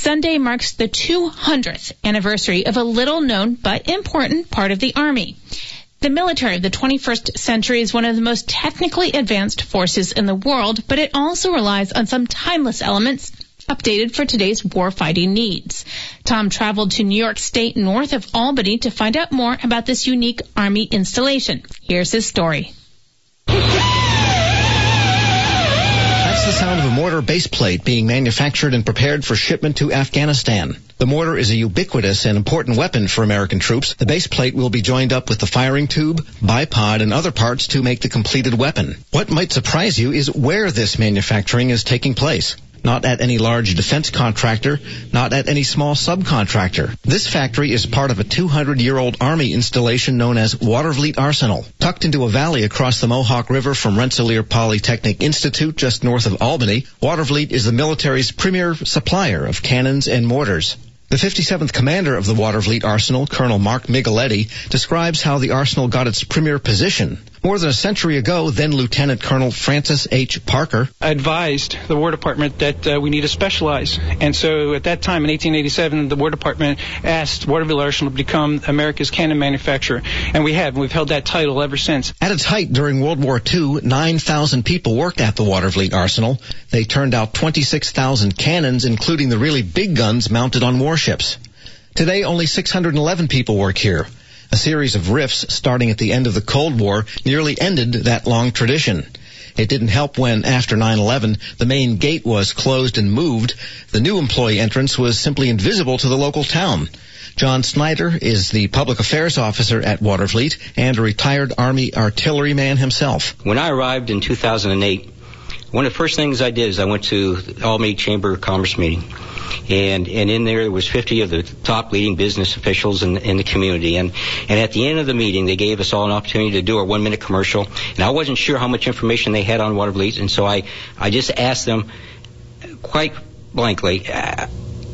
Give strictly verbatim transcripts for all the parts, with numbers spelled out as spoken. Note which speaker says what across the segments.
Speaker 1: Sunday marks the two hundredth anniversary of a little-known but important part of the Army. The military of the twenty-first century is one of the most technically advanced forces in the world, but it also relies on some timeless elements updated for today's warfighting needs. Tom traveled to New York State north of Albany to find out more about this unique Army installation. Here's his story.
Speaker 2: That's the sound of a mortar base plate being manufactured and prepared for shipment to Afghanistan. The mortar is a ubiquitous and important weapon for American troops. The base plate will be joined up with the firing tube, bipod, and other parts to make the completed weapon. What might surprise you is where this manufacturing is taking place. Not at any large defense contractor, not at any small subcontractor. This factory is part of a two hundred year old Army installation known as Watervliet Arsenal. Tucked into a valley across the Mohawk River from Rensselaer Polytechnic Institute just north of Albany, Watervliet is the military's premier supplier of cannons and mortars. The fifty-seventh commander of the Watervliet Arsenal, Colonel Mark Micheletti, describes how the arsenal got its premier position. More than a century ago, then Lieutenant Colonel Francis H. Parker
Speaker 3: advised the War Department that uh, we need to specialize. And so at that time, in eighteen eighty-seven, the War Department asked Watervliet Arsenal to become America's cannon manufacturer. And we have. We've held that title ever since.
Speaker 2: At its height during World War Two, nine thousand people worked at the Watervliet Arsenal. They turned out twenty-six thousand cannons, including the really big guns mounted on warships. Today, only six hundred eleven people work here. A series of rifts starting at the end of the Cold War nearly ended that long tradition. It didn't help when, after nine eleven, the main gate was closed and moved. The new employee entrance was simply invisible to the local town. John Snyder is the public affairs officer at Watervliet and a retired Army artilleryman himself.
Speaker 4: When I arrived in two thousand eight, one of the first things I did is I went to the Albany Chamber of Commerce meeting. And, and in there, there was fifty of the top leading business officials in, in the community. And, and at the end of the meeting, they gave us all an opportunity to do our one-minute commercial. And I wasn't sure how much information they had on Watervliet, and so I, I just asked them quite blankly, uh,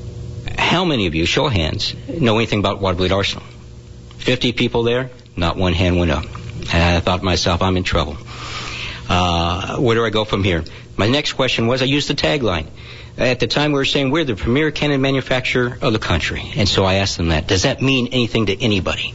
Speaker 4: how many of you, show of hands, know anything about Watervliet Arsenal? fifty people there, not one hand went up. And I thought to myself, I'm in trouble. Uh, where do I go from here? My next question was, I used the tagline. At the time, we were saying we're the premier cannon manufacturer of the country. And so I asked them that. Does that mean anything to anybody?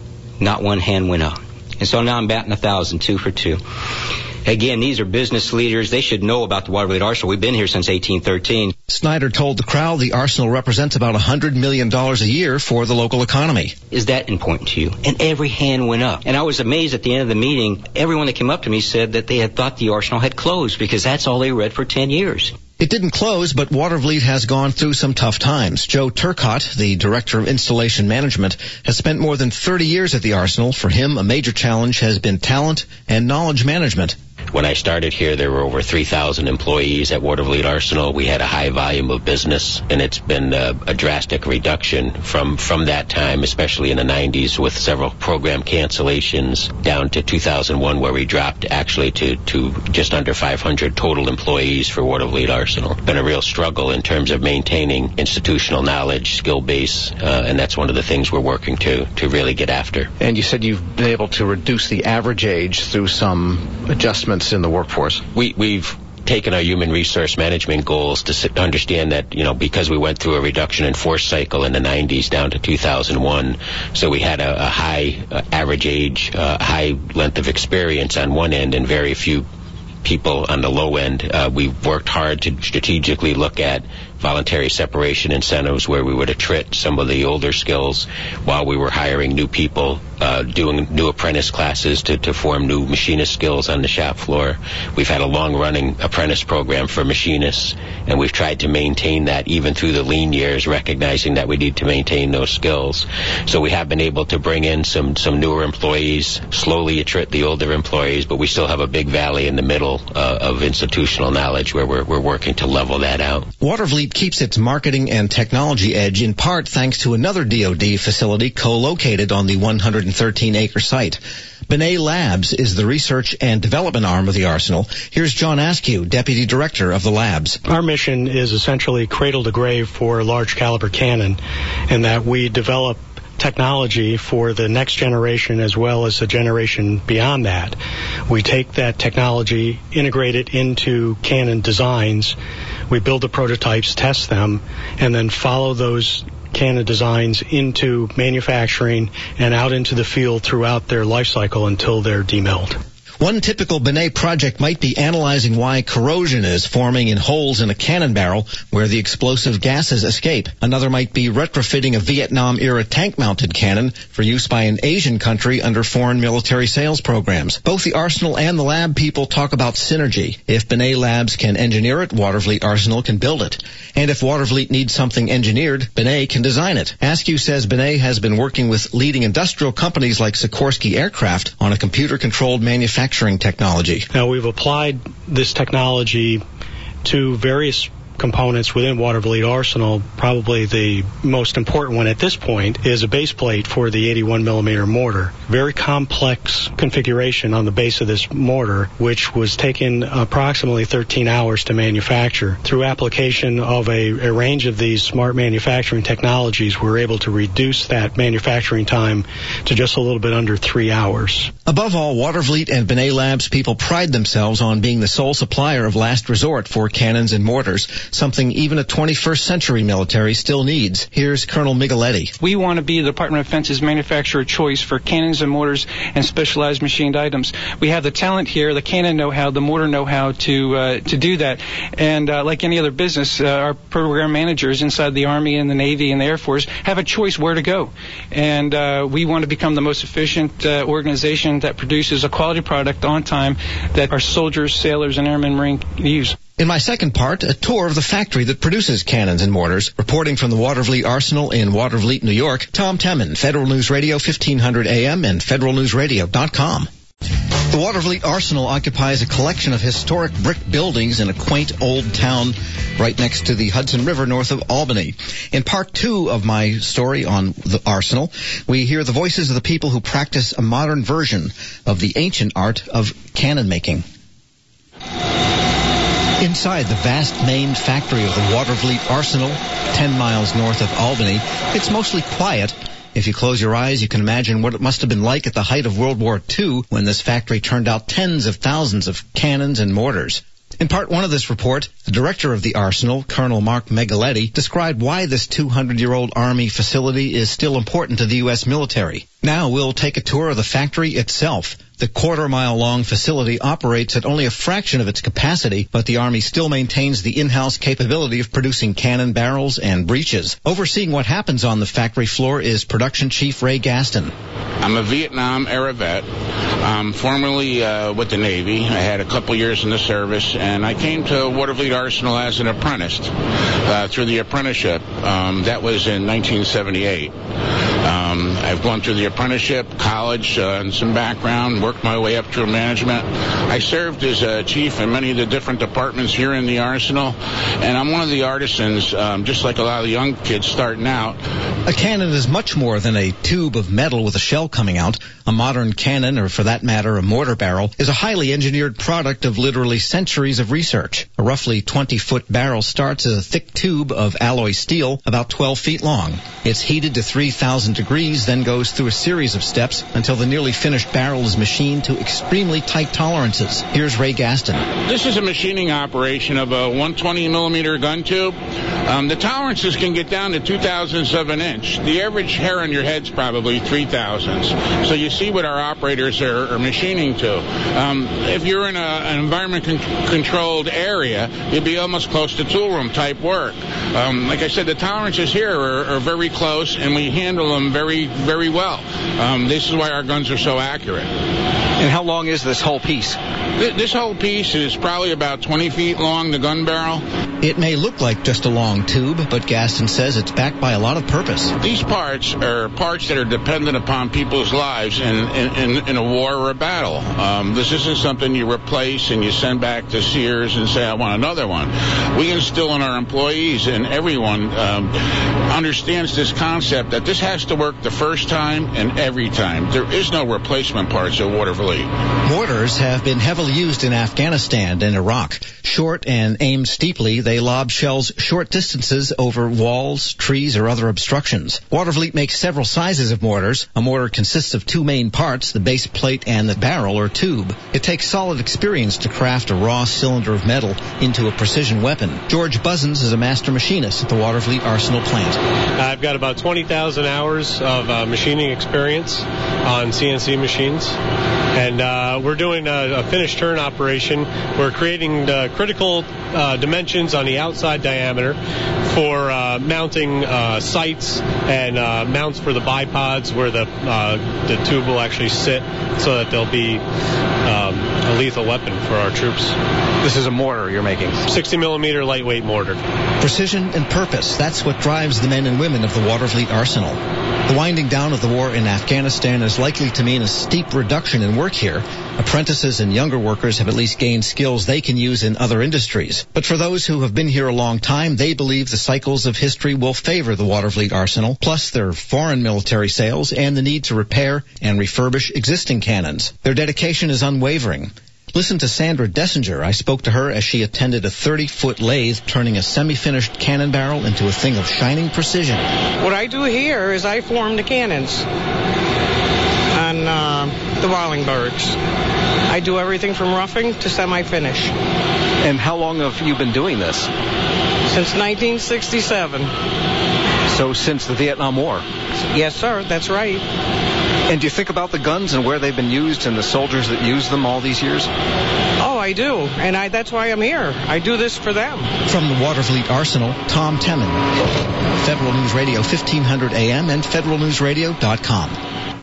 Speaker 4: Not one hand went up. And so now I'm batting a thousand, two for two. Again, these are business leaders. They should know about the Watervliet Arsenal. We've been here since eighteen thirteen.
Speaker 2: Snyder told the crowd the arsenal represents about one hundred million dollars a year for the local economy.
Speaker 4: Is that important to you? And every hand went up. And I was amazed at the end of the meeting. Everyone that came up to me said that they had thought the arsenal had closed because that's all they read for ten years.
Speaker 2: It didn't close, but Watervliet has gone through some tough times. Joe Turcott, the Director of Installation Management, has spent more than thirty years at the arsenal. For him, a major challenge has been talent and knowledge management.
Speaker 5: When I started here, there were over three thousand employees at Watervliet Arsenal. We had a high volume of business, and it's been a, a drastic reduction from, from that time, especially in the nineties, with several program cancellations down to two thousand one, where we dropped actually to, to just under five hundred total employees for Watervliet Arsenal. It's been a real struggle in terms of maintaining institutional knowledge, skill base, uh, and that's one of the things we're working to, to really get after.
Speaker 6: And you said you've been able to reduce the average age through some adjustments in the workforce.
Speaker 5: We, we've taken our human resource management goals to sit, understand that, you know, because we went through a reduction in force cycle in the nineties down to two thousand one, so we had a, a high uh, average age, uh, high length of experience on one end and very few people on the low end. Uh, we worked hard to strategically look at voluntary separation incentives where we would attrit some of the older skills while we were hiring new people, uh, doing new apprentice classes to, to form new machinist skills on the shop floor. We've had a long-running apprentice program for machinists, and we've tried to maintain that even through the lean years, recognizing that we need to maintain those skills. So we have been able to bring in some, some newer employees, slowly attrit the older employees, but we still have a big valley in the middle uh, of institutional knowledge where we're, we're working to level that out.
Speaker 2: Watervliet keeps its marketing and technology edge in part thanks to another D O D facility co-located on the one hundred thirteen acre site. Benet Labs is the research and development arm of the arsenal. Here's John Askew, Deputy Director of the labs.
Speaker 7: Our mission is essentially cradle to grave for large caliber cannon, in that we develop technology for the next generation as well as the generation beyond that. We take that technology, integrate it into Canon designs, we build the prototypes, test them, and then follow those Canon designs into manufacturing and out into the field throughout their life cycle until they're demilled.
Speaker 2: One typical Binet project might be analyzing why corrosion is forming in holes in a cannon barrel where the explosive gases escape. Another might be retrofitting a Vietnam-era tank-mounted cannon for use by an Asian country under foreign military sales programs. Both the Arsenal and the lab people talk about synergy. If Binet Labs can engineer it, Watervliet Arsenal can build it. And if Watervliet needs something engineered, Binet can design it. Askew says Binet has been working with leading industrial companies like Sikorsky Aircraft on a computer-controlled manufacturing technology.
Speaker 7: Now, we've applied this technology to various components within Watervliet Arsenal. Probably the most important one at this point is a base plate for the eighty-one millimeter mortar. Very complex configuration on the base of this mortar, which was taken approximately thirteen hours to manufacture. Through application of a, a range of these smart manufacturing technologies, we're able to reduce that manufacturing time to just a little bit under three hours.
Speaker 2: Above all, Watervliet and Binet Labs people pride themselves on being the sole supplier of last resort for cannons and mortars, something even a twenty-first century military still needs. Here's Colonel Migaletti.
Speaker 3: We want to be the Department of Defense's manufacturer of choice for cannons and mortars and specialized machined items. We have the talent here, the cannon know-how, the mortar know-how to uh, to do that. And uh, like any other business, uh, our program managers inside the Army and the Navy and the Air Force have a choice where to go. And uh, we want to become the most efficient uh, organization that produces a quality product on time that our soldiers, sailors, and airmen, Marine use.
Speaker 2: In my second part, a tour of the factory that produces cannons and mortars. Reporting from the Watervliet Arsenal in Watervliet, New York, Tom Temin, Federal News Radio, fifteen hundred A M and federal news radio dot com. The Watervliet Arsenal occupies a collection of historic brick buildings in a quaint old town right next to the Hudson River north of Albany. In part two of my story on the Arsenal, we hear the voices of the people who practice a modern version of the ancient art of cannon making. Inside the vast main factory of the Watervliet Arsenal, ten miles north of Albany, it's mostly quiet. If you close your eyes, you can imagine what it must have been like at the height of World War Two when this factory turned out tens of thousands of cannons and mortars. In part one of this report, the director of the Arsenal, Colonel Mark Migaletti, described why this two hundred year old Army facility is still important to the U S military. Now we'll take a tour of the factory itself. The quarter-mile-long facility operates at only a fraction of its capacity, but the Army still maintains the in-house capability of producing cannon barrels and breeches. Overseeing what happens on the factory floor is Production Chief Ray Gaston.
Speaker 8: I'm a Vietnam-era vet. I'm formerly uh, with the Navy. I had a couple years in the service, and I came to Watervliet Arsenal as an apprentice uh, through the apprenticeship. Um, that was in nineteen seventy-eight. Um, I've gone through the apprenticeship, college, uh, and some background, worked my way up through management. I served as a chief in many of the different departments here in the Arsenal, and I'm one of the artisans, um, just like a lot of the young kids starting out.
Speaker 2: A cannon is much more than a tube of metal with a shell coming out. A modern cannon, or for that matter, a mortar barrel, is a highly engineered product of literally centuries of research. A roughly twenty-foot barrel starts as a thick tube of alloy steel about twelve feet long. It's heated to three thousand degrees, then goes through a series of steps until the nearly finished barrel is machined to extremely tight tolerances. Here's Ray Gaston.
Speaker 8: This is a machining operation of a one hundred twenty millimeter gun tube. Um, the tolerances can get down to two thousandths of an inch. The average hair on your head's probably three thousandths. So you see what our operators are, are machining to. Um, if you're in a, an environment-controlled con- area, you'd be almost close to tool room type work. Um, like I said, the tolerances here are, are very close, and we handle them very, very well. Um, this is why our guns are so accurate.
Speaker 9: And how long is this whole piece?
Speaker 8: This whole piece is probably about twenty feet long, the gun barrel.
Speaker 2: It may look like just a long tube, but Gaston says it's backed by a lot of purpose.
Speaker 8: These parts are parts that are dependent upon people's lives in, in, in a war or a battle. Um, this isn't something you replace and you send back to Sears and say, I want another one. We instill in our employees, and everyone um, understands this concept that this has to work the first time and every time. There is no replacement parts at Watervliet.
Speaker 2: Mortars have been heavily used in Afghanistan and Iraq. Short and aimed steeply, they lob shells short distances over walls, trees, or other obstructions. Watervliet makes several sizes of mortars. A mortar consists of two main parts, the base plate and the barrel or tube. It takes solid experience to craft a raw cylinder of metal into a precision weapon. George Buzzins is a master machinist at the Watervliet Arsenal plant.
Speaker 10: I've got about twenty thousand hours of uh, machining experience on C N C machines. And uh, we're doing a, a finished turn operation. We're creating the critical uh, dimensions on the outside diameter for uh, mounting uh, sights and uh, mounts for the bipods where the uh, the tube will actually sit so that they'll be um, a lethal weapon for our troops.
Speaker 9: This is a mortar you're making.
Speaker 10: sixty millimeter lightweight mortar.
Speaker 2: Precision and purpose, that's what drives the men and women of the Watervliet Arsenal. The winding down of the war in Afghanistan is likely to mean a steep reduction in work here. Apprentices and younger workers have at least gained skills they can use in other industries. But for those who have been here a long time, they believe the cycles of history will favor the Watervliet Arsenal, plus their foreign military sales and the need to repair and refurbish existing cannons. Their dedication is unwavering. Listen to Sandra Dessinger. I spoke to her as she attended a thirty-foot lathe turning a semi-finished cannon barrel into a thing of shining precision.
Speaker 11: What I do here is I form the cannons on uh, the Wallingbergs. I do everything from roughing to semi-finish.
Speaker 9: And how long have you been doing this?
Speaker 11: Since nineteen sixty-seven.
Speaker 9: So since the Vietnam War?
Speaker 11: Yes, sir, that's right.
Speaker 9: And do you think about the guns and where they've been used and the soldiers that use them all these years?
Speaker 11: Oh, I do. And I, that's why I'm here. I do this for them.
Speaker 2: From the Watervliet Arsenal, Tom Temin. Federal News Radio fifteen hundred A M and federal news radio dot com.